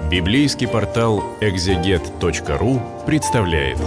Библейский портал экзегет.ру представляет.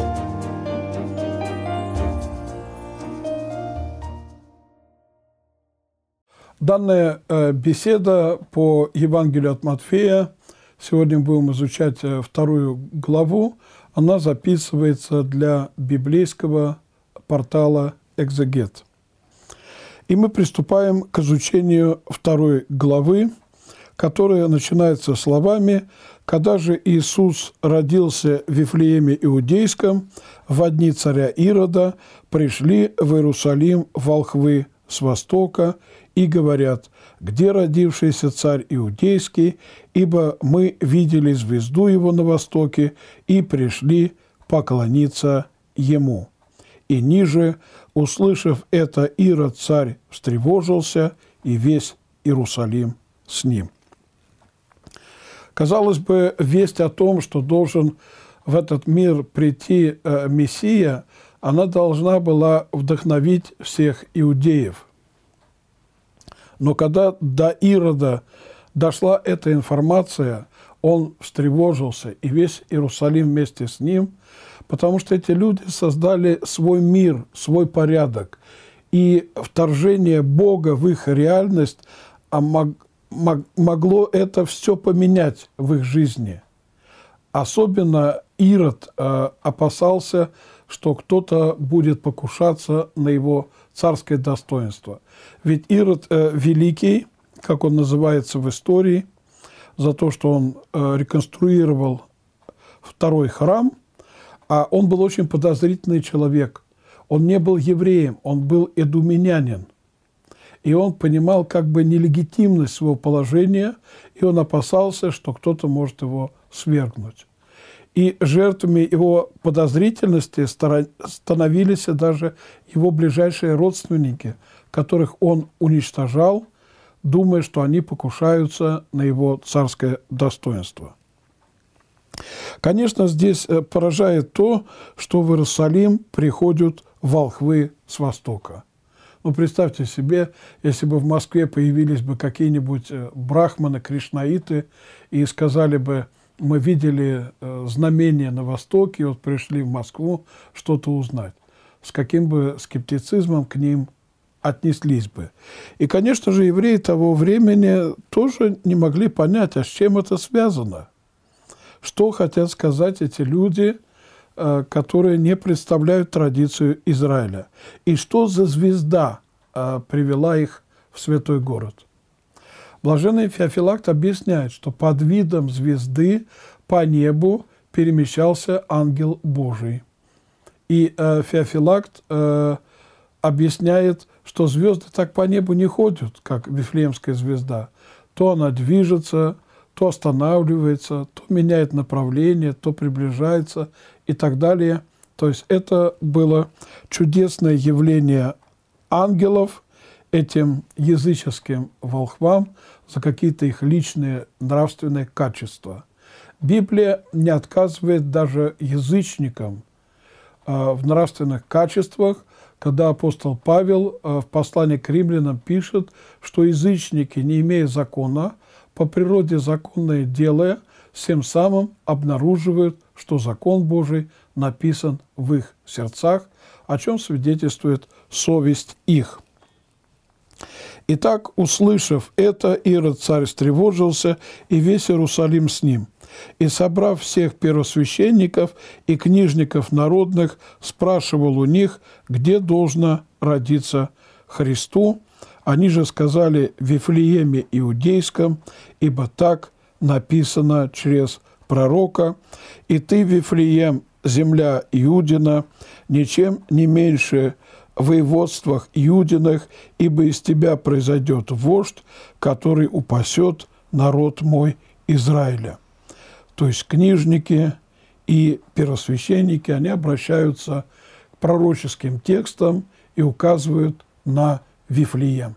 Данная беседа по Евангелию от Матфея, сегодня будем изучать вторую главу, она записывается для библейского портала «Экзегет». И мы приступаем к изучению второй главы, которая начинается словами: «Когда же Иисус родился в Вифлееме Иудейском, во дни царя Ирода пришли в Иерусалим волхвы с востока и говорят: где родившийся царь Иудейский, ибо мы видели звезду его на востоке и пришли поклониться ему». И ниже, услышав это, Ирод царь встревожился, и весь Иерусалим с ним. Казалось бы, весть о том, что должен в этот мир прийти Мессия, она должна была вдохновить всех иудеев. Но когда до Ирода дошла эта информация, он встревожился, и весь Иерусалим вместе с ним, потому что эти люди создали свой мир, свой порядок. И вторжение Бога в их реальность могло это все поменять в их жизни. Особенно Ирод опасался, что кто-то будет покушаться на его царское достоинство. Ведь Ирод Великий, как он называется в истории, за то, что он реконструировал второй храм, а он был очень подозрительный человек. Он не был евреем, он был эдумянянин. И он понимал как бы нелегитимность своего положения, и он опасался, что кто-то может его свергнуть. И жертвами его подозрительности становились даже его ближайшие родственники, которых он уничтожал, думая, что они покушаются на его царское достоинство. Конечно, здесь поражает то, что в Иерусалим приходят волхвы с востока. Ну, представьте себе, если бы в Москве появились бы какие-нибудь брахманы, кришнаиты и сказали бы: мы видели знамения на Востоке, вот пришли в Москву что-то узнать. С каким бы скептицизмом к ним отнеслись бы. И, конечно же, евреи того времени тоже не могли понять, а с чем это связано. Что хотят сказать эти люди, которые не представляют традицию Израиля. И что за звезда привела их в святой город. Блаженный Феофилакт объясняет, что под видом звезды по небу перемещался ангел Божий. И Феофилакт объясняет, что звезды так по небу не ходят, как Вифлеемская звезда. То она движется, то останавливается, то меняет направление, то приближается и так далее. То есть это было чудесное явление ангелов этим языческим волхвам за какие-то их личные нравственные качества. Библия не отказывает даже язычникам в нравственных качествах, когда апостол Павел в послании к римлянам пишет, что язычники, не имея закона, по природе законное делая, тем самым обнаруживают, что закон Божий написан в их сердцах, о чем свидетельствует совесть их. Итак, услышав это, Ирод царь встревожился, и весь Иерусалим с ним. И, собрав всех первосвященников и книжников народных, спрашивал у них, где должно родиться Христу. Они же сказали: в Вифлееме Иудейском, ибо так написано через пророка: «И ты, Вифлеем, земля Иудина, ничем не меньше в воеводствах Иудиных, ибо из тебя произойдет вождь, который упасет народ мой Израиля». То есть книжники и первосвященники, они обращаются к пророческим текстам и указывают на Вифлеем.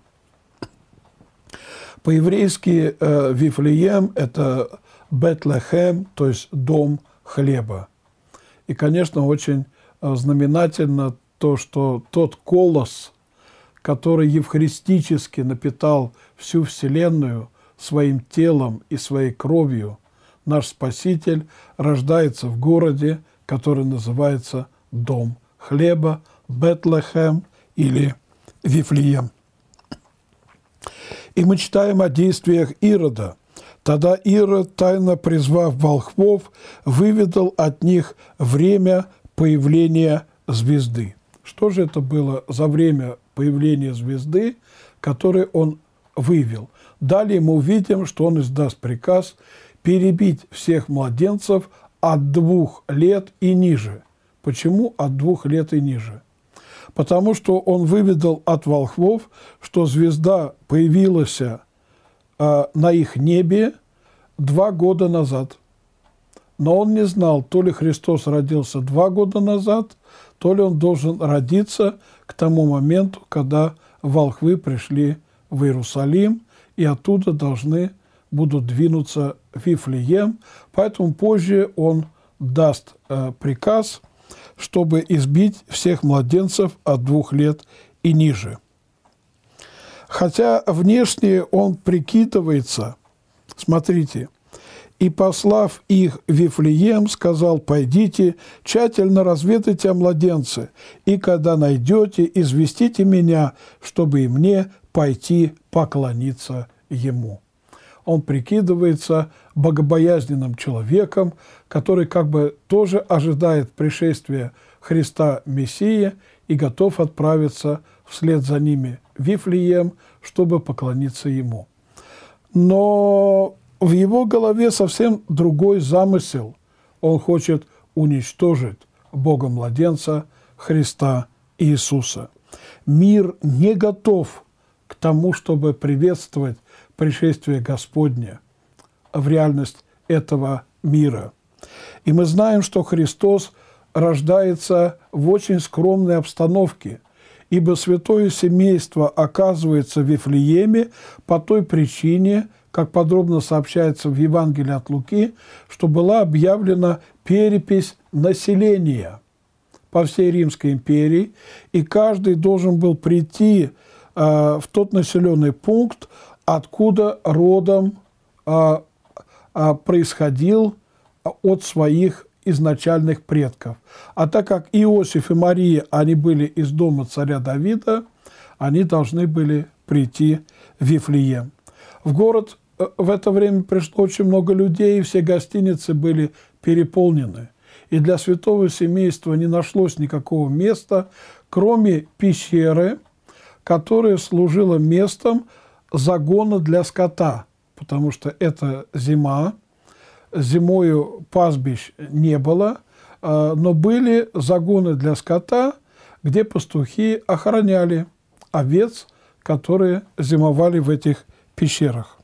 По-еврейски Вифлеем – это Бетлехем, то есть дом хлеба. И, конечно, очень знаменательно то, что тот колос, который евхаристически напитал всю Вселенную своим телом и своей кровью, наш Спаситель, рождается в городе, который называется Дом хлеба, Бетлехем или Вифлеем. И мы читаем о действиях Ирода. Тогда Ирод, тайно призвав волхвов, выведал от них время появления звезды. Что же это было за время появления звезды, которое он вывел? Далее мы увидим, что он издаст приказ перебить всех младенцев от 2 лет и ниже. Почему от 2 лет и ниже? Потому что он выведал от волхвов, что звезда появилась на их небе 2 года назад. Но он не знал, то ли Христос родился 2 года назад, то ли он должен родиться к тому моменту, когда волхвы пришли в Иерусалим, и оттуда должны будут двинуться в Вифлеем. Поэтому позже он даст приказ, чтобы избить всех младенцев от 2 лет и ниже. Хотя внешне он прикидывается, смотрите, «И, послав их в Вифлеем, сказал, пойдите, тщательно разведайте о младенце, и когда найдете, известите меня, чтобы и мне пойти поклониться ему». Он прикидывается богобоязненным человеком, который как бы тоже ожидает пришествия Христа Мессии и готов отправиться вслед за ними в Вифлеем, чтобы поклониться ему. Но в его голове совсем другой замысел. Он хочет уничтожить Бога-младенца Христа Иисуса. Мир не готов к тому, чтобы приветствовать пришествие Господне в реальность этого мира. И мы знаем, что Христос рождается в очень скромной обстановке, ибо святое семейство оказывается в Вифлееме по той причине, как подробно сообщается в Евангелии от Луки, что была объявлена перепись населения по всей Римской империи, и каждый должен был прийти в тот населенный пункт, откуда родом происходил от своих изначальных предков. А так как Иосиф и Мария, они были из дома царя Давида, они должны были прийти в Вифлеем. В город в это время пришло очень много людей, и все гостиницы были переполнены. И для святого семейства не нашлось никакого места, кроме пещеры, которая служила местом загона для скота, потому что это зима, зимою пастбищ не было, но были загоны для скота, где пастухи охраняли овец, которые зимовали в этих пещерах.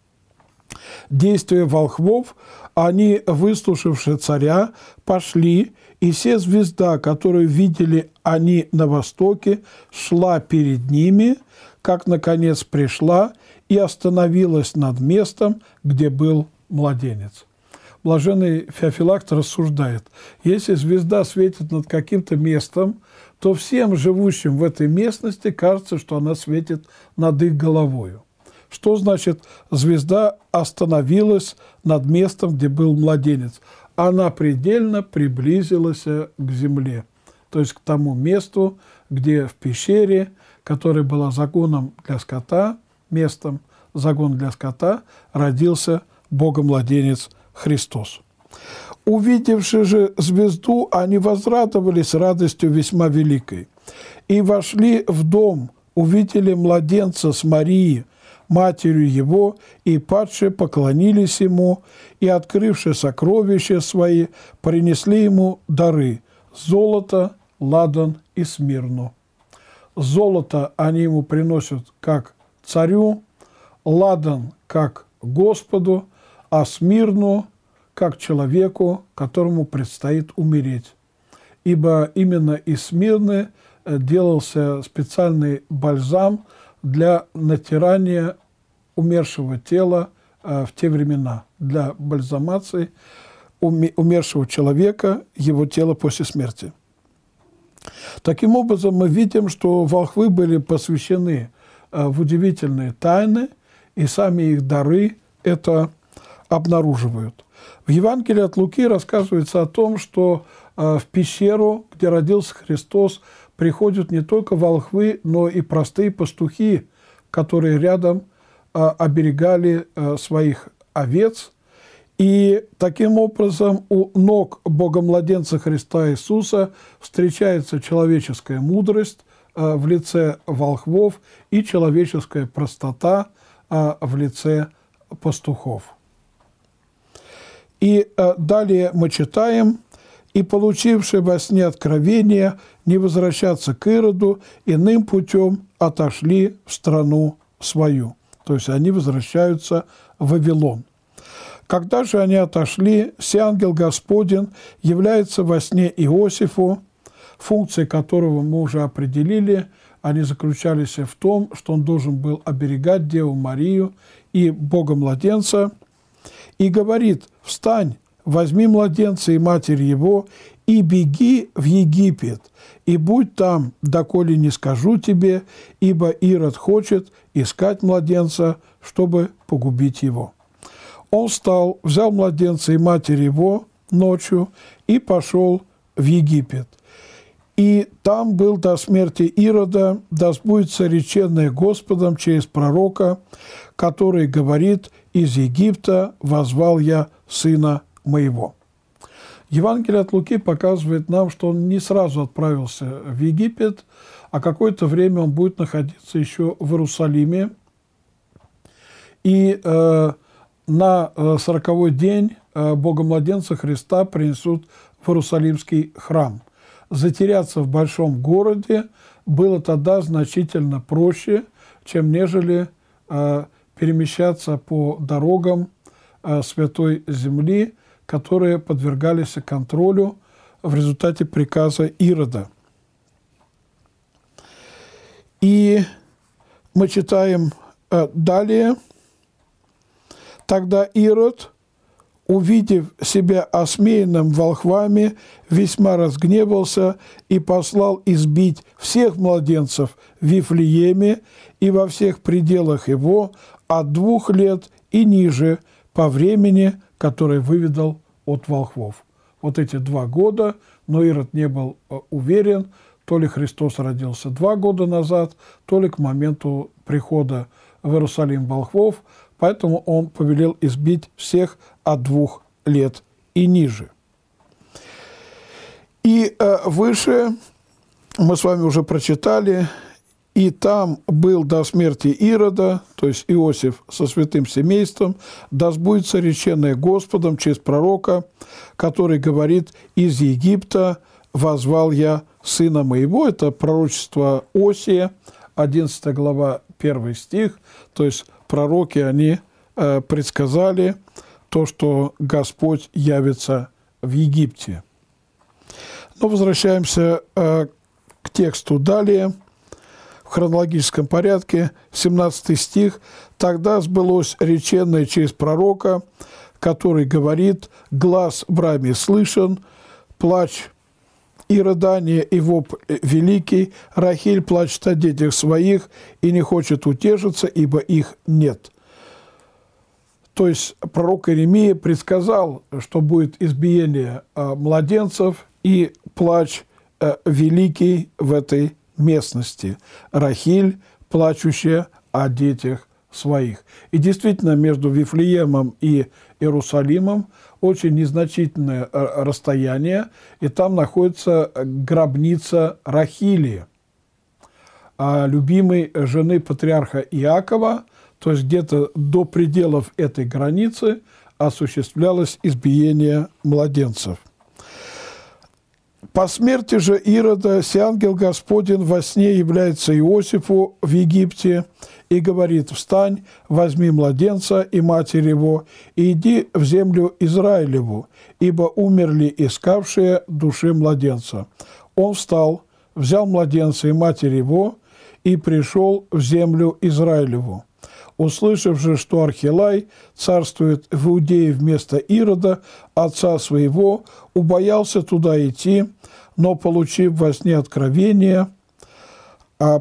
Действия волхвов, они, выслушавши царя, пошли, и се звезда, которую видели они на востоке, шла перед ними, как, наконец, пришла и остановилась над местом, где был младенец. Блаженный Феофилакт рассуждает, если звезда светит над каким-то местом, то всем живущим в этой местности кажется, что она светит над их головою. Что значит звезда остановилась над местом, где был младенец? Она предельно приблизилась к земле, то есть к тому месту, где в пещере, которая была загоном для скота, местом загона для скота, родился Богомладенец Христос. Увидевши же звезду, они возрадовались радостью весьма великой. И вошли в дом, увидели младенца с Марией, матерью его, и падшие поклонились ему, и, открывши сокровища свои, принесли ему дары – золото, ладан и смирну. Золото они ему приносят как царю, ладан как Господу, а смирну как человеку, которому предстоит умереть. Ибо именно из смирны делался специальный бальзам для натирания умершего тела в те времена, для бальзамации умершего человека, его тела после смерти. Таким образом, мы видим, что волхвы были посвящены в удивительные тайны, и сами их дары – это обнаруживают. В Евангелии от Луки рассказывается о том, что в пещеру, где родился Христос, приходят не только волхвы, но и простые пастухи, которые рядом оберегали своих овец. И таким образом у ног Бога-младенца Христа Иисуса встречается человеческая мудрость в лице волхвов и человеческая простота в лице пастухов. И далее мы читаем: «И, получившие во сне откровение, не возвращаться к Ироду, иным путем отошли в страну свою». То есть они возвращаются в Вавилон. Когда же они отошли, се ангел Господень является во сне Иосифу, функции которого мы уже определили. Они заключались в том, что он должен был оберегать Деву Марию и Бога-младенца, и говорит: «Встань, возьми младенца и матерь его, и беги в Египет, и будь там, доколе не скажу тебе, ибо Ирод хочет искать младенца, чтобы погубить его». Он встал, взял младенца и матерь его ночью и пошел в Египет. И там был до смерти Ирода, да сбудется реченное Господом через пророка, который говорит: «Из Египта воззвал я сына моего». Евангелие от Луки показывает нам, что он не сразу отправился в Египет, а какое-то время он будет находиться еще в Иерусалиме. И на 40-й день Бога-младенца Христа принесут в Иерусалимский храм. Затеряться в большом городе было тогда значительно проще, чем нежели перемещаться по дорогам Святой Земли, которые подвергались контролю в результате приказа Ирода. И мы читаем далее: «Тогда Ирод, увидев себя осмеянным волхвами, весьма разгневался и послал избить всех младенцев в Вифлееме и во всех пределах его от 2 лет и ниже по времени, которое выведал от волхвов». Вот эти 2 года, но Ирод не был уверен, то ли Христос родился 2 года назад, то ли к моменту прихода в Иерусалим волхвов, поэтому он повелел избить всех от 2 лет и ниже. И выше мы с вами уже прочитали: «И там был до смерти Ирода», то есть Иосиф со святым семейством, «да сбудется реченное Господом через пророка, который говорит: из Египта воззвал я сына моего». Это пророчество Осия, 11 глава, 1 стих. То есть пророки, они предсказали то, что Господь явится в Египте. Но возвращаемся к тексту далее. В хронологическом порядке, 17 стих. «Тогда сбылось реченное через пророка, который говорит: глас в раме слышен, плач и рыдание, и вопль великий. Рахиль плачет о детях своих и не хочет утешиться, ибо их нет». То есть пророк Иеремия предсказал, что будет избиение младенцев и плач великий в этой местности. Рахиль, плачущая о детях своих. И действительно, между Вифлеемом и Иерусалимом очень незначительное расстояние, и там находится гробница Рахили, любимой жены патриарха Иакова. То есть где-то до пределов этой границы осуществлялось избиение младенцев. По смерти же Ирода се ангел Господень во сне является Иосифу в Египте и говорит: «Встань, возьми младенца и матерь его, и иди в землю Израилеву, ибо умерли искавшие души младенца». Он встал, взял младенца и матерь его и пришел в землю Израилеву. Услышав же, что Архилай царствует в Иудее вместо Ирода, отца своего, убоялся туда идти, но, получив во сне откровение,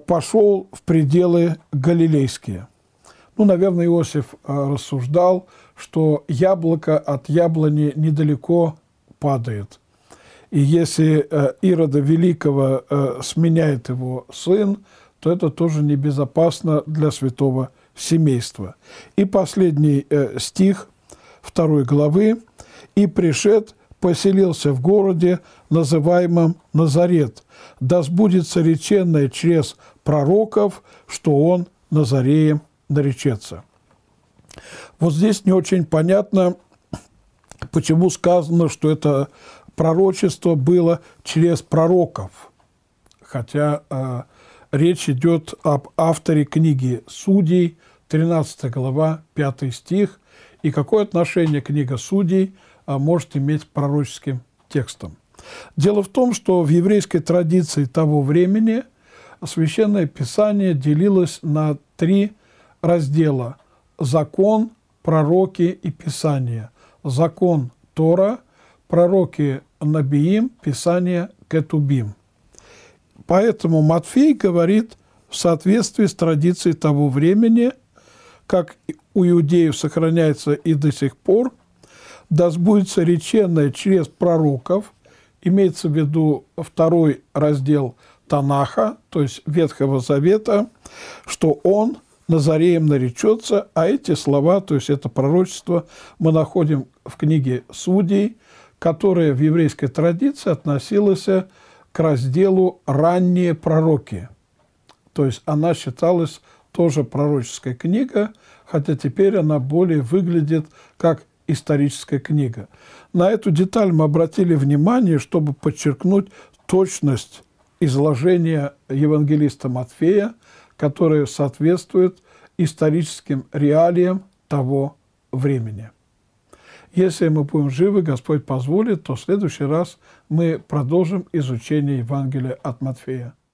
пошел в пределы галилейские. Наверное, Иосиф рассуждал, что яблоко от яблони недалеко падает. И если Ирода Великого сменяет его сын, то это тоже небезопасно для святого семейства. И последний стих 2 главы. «И пришед, поселился в городе, называемом Назарет, да сбудется реченное через пророков, что он Назареем наречется». Вот здесь не очень понятно, почему сказано, что это пророчество было через пророков, хотя речь идет об авторе книги Судей, 13 глава, 5 стих, и какое отношение книга Судей может иметь к пророческим текстам. Дело в том, что в еврейской традиции того времени Священное Писание делилось на 3 раздела: закон, пророки и Писание. Закон Тора, пророки Набиим, Писание Кетубим. Поэтому Матфей говорит в соответствии с традицией того времени, как у иудеев сохраняется и до сих пор, да сбудется реченное через пророков, имеется в виду 2 раздел Танаха, то есть Ветхого Завета, что он Назареем наречется, а эти слова, то есть это пророчество, мы находим в книге Судей, которая в еврейской традиции относилась к разделу «Ранние пророки». То есть она считалась тоже пророческая книга, хотя теперь она более выглядит как историческая книга. На эту деталь мы обратили внимание, чтобы подчеркнуть точность изложения евангелиста Матфея, которое соответствует историческим реалиям того времени. Если мы будем живы, Господь позволит, то в следующий раз мы продолжим изучение Евангелия от Матфея.